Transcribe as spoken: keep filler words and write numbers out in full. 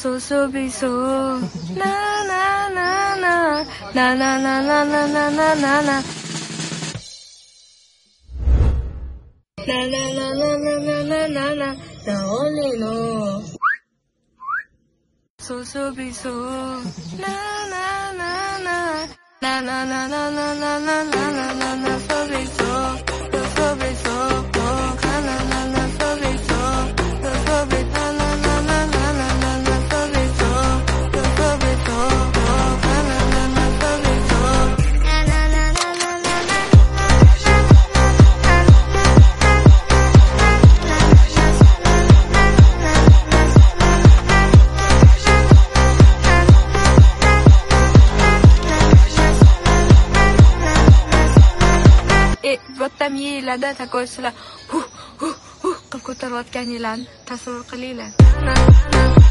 So so be so na na na na na na na na na na na na na Na na na na na na na na na na only no So so be so na na na na na na na na na na na na na na so be so so so be so na na na na so be so so so be na na na na na na na so be so so so be so na na na na so be so na na na na na na والتمييز لدى تكوسلا هو هو هو قد كنت روات كانيلان تصور قليلا